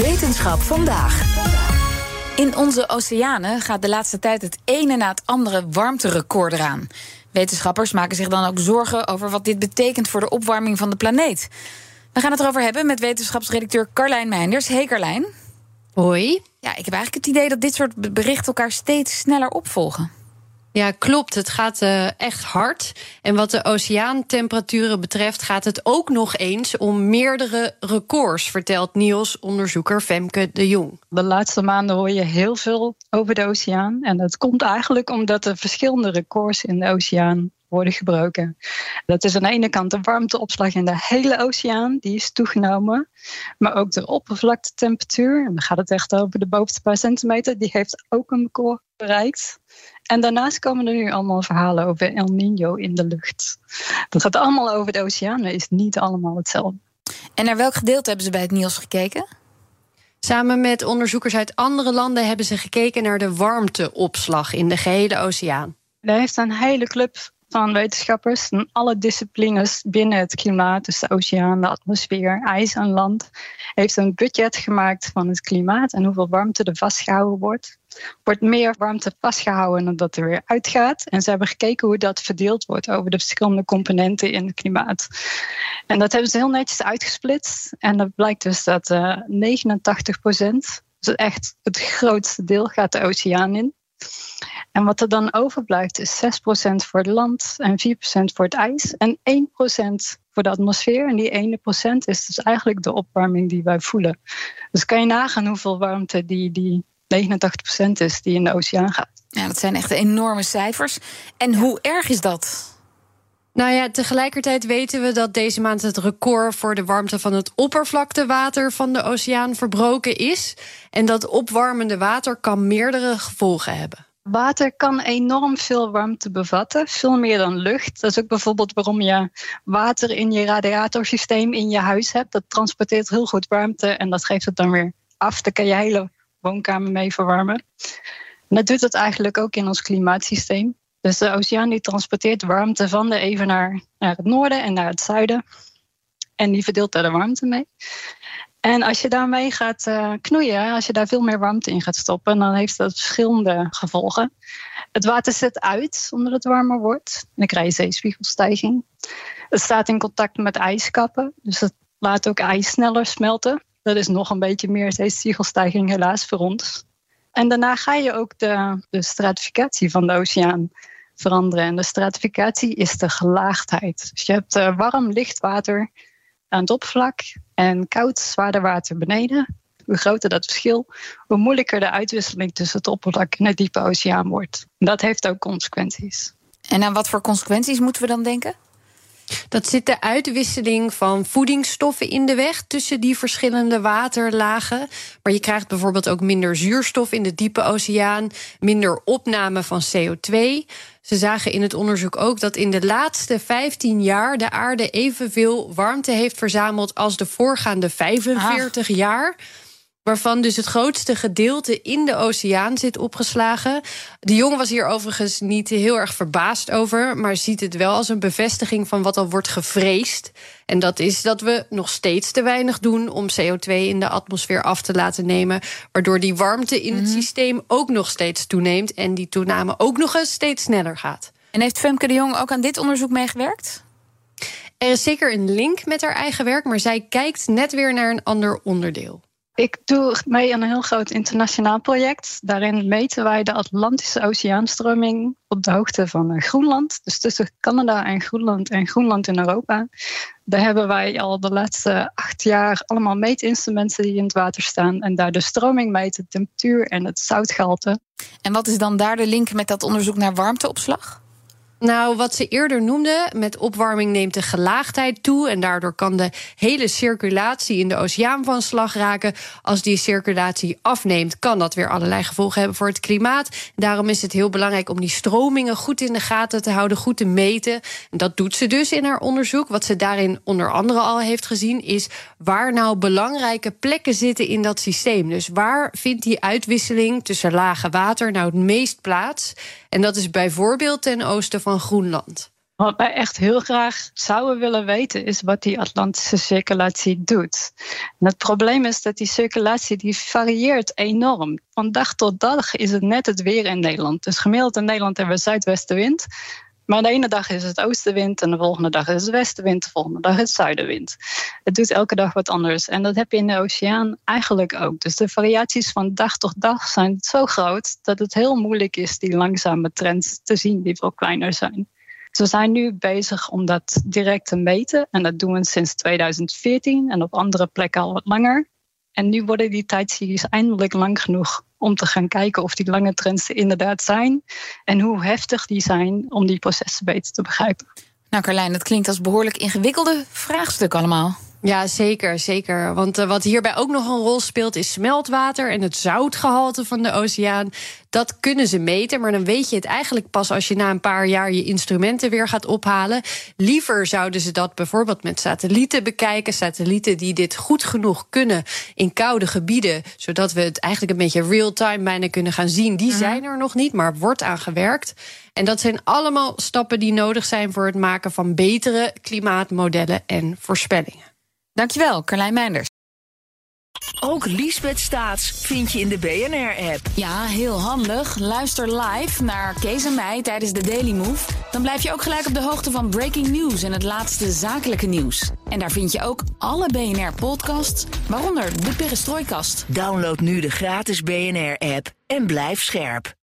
Wetenschap vandaag. In onze oceanen gaat de laatste tijd het ene na het andere warmterecord eraan. Wetenschappers maken zich dan ook zorgen over wat dit betekent voor de opwarming van de planeet. We gaan het erover hebben met wetenschapsredacteur Carlijn Meinders. Hey Carlijn. Hoi. Ja, ik heb eigenlijk het idee dat dit soort berichten elkaar steeds sneller opvolgen. Ja, klopt. Het gaat echt hard. En wat de oceaantemperaturen betreft gaat het ook nog eens om meerdere records, vertelt NIOS-onderzoeker Femke de Jong. De laatste maanden hoor je heel veel over de oceaan. En dat komt eigenlijk omdat er verschillende records in de oceaan worden gebroken. Dat is aan de ene kant de warmteopslag in de hele oceaan, die is toegenomen. Maar ook de oppervlaktetemperatuur, en dan gaat het echt over de bovenste paar centimeter, die heeft ook een record bereikt. En daarnaast komen er nu allemaal verhalen over El Niño in de lucht. Dat gaat allemaal over de oceaan, maar is niet allemaal hetzelfde. En naar welk gedeelte hebben ze bij het NIOS gekeken? Samen met onderzoekers uit andere landen hebben ze gekeken naar de warmteopslag in de gehele oceaan. Daar heeft een hele club van wetenschappers van alle disciplines binnen het klimaat, dus de oceaan, de atmosfeer, ijs en land, heeft een budget gemaakt van het klimaat en hoeveel warmte er vastgehouden wordt. Er wordt meer warmte vastgehouden dan dat er weer uitgaat. En ze hebben gekeken hoe dat verdeeld wordt over de verschillende componenten in het klimaat. En dat hebben ze heel netjes uitgesplitst. En dat blijkt dus dat 89%, dus echt het grootste deel, gaat de oceaan in. En wat er dan overblijft is 6% voor het land en 4% voor het ijs en 1% voor de atmosfeer. En die 1% is dus eigenlijk de opwarming die wij voelen. Dus kan je nagaan hoeveel warmte die 89% is die in de oceaan gaat. Ja, dat zijn echt enorme cijfers. En hoe erg is dat? Nou ja, tegelijkertijd weten we dat deze maand het record voor de warmte van het oppervlaktewater van de oceaan verbroken is. En dat opwarmende water kan meerdere gevolgen hebben. Water kan enorm veel warmte bevatten, veel meer dan lucht. Dat is ook bijvoorbeeld waarom je water in je radiatorsysteem in je huis hebt. Dat transporteert heel goed warmte en dat geeft het dan weer af. Daar kan je hele woonkamer mee verwarmen. En dat doet het eigenlijk ook in ons klimaatsysteem. Dus de oceaan die transporteert warmte van de evenaar naar het noorden en naar het zuiden. En die verdeelt daar de warmte mee. En als je daarmee gaat knoeien, als je daar veel meer warmte in gaat stoppen, dan heeft dat verschillende gevolgen. Het water zet uit omdat het warmer wordt. Dan krijg je zeespiegelstijging. Het staat in contact met ijskappen, dus het laat ook ijs sneller smelten. Dat is nog een beetje meer zeespiegelstijging helaas voor ons. En daarna ga je ook de stratificatie van de oceaan veranderen. En de stratificatie is de gelaagdheid. Dus je hebt warm, licht water aan het oppervlak en koud, zwaarder water beneden. Hoe groter dat verschil, hoe moeilijker de uitwisseling tussen het oppervlak en de diepe oceaan wordt. Dat heeft ook consequenties. En aan wat voor consequenties moeten we dan denken? Dat zit de uitwisseling van voedingsstoffen in de weg tussen die verschillende waterlagen. Maar je krijgt bijvoorbeeld ook minder zuurstof in de diepe oceaan, minder opname van CO2. Ze zagen in het onderzoek ook dat in de laatste 15 jaar de aarde evenveel warmte heeft verzameld als de voorgaande 45 jaar. Waarvan dus het grootste gedeelte in de oceaan zit opgeslagen. De jongen was hier overigens niet heel erg verbaasd over, maar ziet het wel als een bevestiging van wat al wordt gevreesd. En dat is dat we nog steeds te weinig doen om CO2 in de atmosfeer af te laten nemen, waardoor die warmte in het systeem ook nog steeds toeneemt en die toename ook nog eens steeds sneller gaat. En heeft Femke de Jong ook aan dit onderzoek meegewerkt? Er is zeker een link met haar eigen werk, maar zij kijkt net weer naar een ander onderdeel. Ik doe mee aan een heel groot internationaal project. Daarin meten wij de Atlantische Oceaanstroming op de hoogte van Groenland. Dus tussen Canada en Groenland in Europa. Daar hebben wij al de laatste 8 jaar allemaal meetinstrumenten die in het water staan. En daar de stroming meten, de temperatuur en het zoutgehalte. En wat is dan daar de link met dat onderzoek naar warmteopslag? Nou, wat ze eerder noemden, met opwarming neemt de gelaagdheid toe en daardoor kan de hele circulatie in de oceaan van slag raken. Als die circulatie afneemt, kan dat weer allerlei gevolgen hebben voor het klimaat. Daarom is het heel belangrijk om die stromingen goed in de gaten te houden, goed te meten. En dat doet ze dus in haar onderzoek. Wat ze daarin onder andere al heeft gezien is waar nou belangrijke plekken zitten in dat systeem. Dus waar vindt die uitwisseling tussen lage water nou het meest plaats? En dat is bijvoorbeeld ten oosten van Groenland. Wat wij echt heel graag zouden willen weten is wat die Atlantische circulatie doet. En het probleem is dat die circulatie die varieert enorm. Van dag tot dag is het net het weer in Nederland. Dus gemiddeld in Nederland hebben we zuidwestenwind. Maar de ene dag is het oostenwind en de volgende dag is het westenwind. De volgende dag is het zuidenwind. Het doet elke dag wat anders. En dat heb je in de oceaan eigenlijk ook. Dus de variaties van dag tot dag zijn zo groot dat het heel moeilijk is die langzame trends te zien die veel kleiner zijn. Dus we zijn nu bezig om dat direct te meten. En dat doen we sinds 2014 en op andere plekken al wat langer. En nu worden die tijdseries eindelijk lang genoeg om te gaan kijken of die lange trends er inderdaad zijn. En hoe heftig die zijn om die processen beter te begrijpen. Nou Carlijn, dat klinkt als behoorlijk ingewikkelde vraagstuk allemaal. Ja, zeker. Want wat hierbij ook nog een rol speelt is smeltwater en het zoutgehalte van de oceaan. Dat kunnen ze meten, maar dan weet je het eigenlijk pas als je na een paar jaar je instrumenten weer gaat ophalen. Liever zouden ze dat bijvoorbeeld met satellieten bekijken. Satellieten die dit goed genoeg kunnen in koude gebieden, zodat we het eigenlijk een beetje real-time bijna kunnen gaan zien. Die zijn er nog niet, maar wordt aan gewerkt. En dat zijn allemaal stappen die nodig zijn voor het maken van betere klimaatmodellen en voorspellingen. Dankjewel, Carlijn Meinders. Ook Liesbeth Staats vind je in de BNR-app. Ja, heel handig. Luister live naar Kees en mij tijdens de Daily Move. Dan blijf je ook gelijk op de hoogte van breaking news en het laatste zakelijke nieuws. En daar vind je ook alle BNR-podcasts, waaronder de Perestrooikast. Download nu de gratis BNR-app en blijf scherp.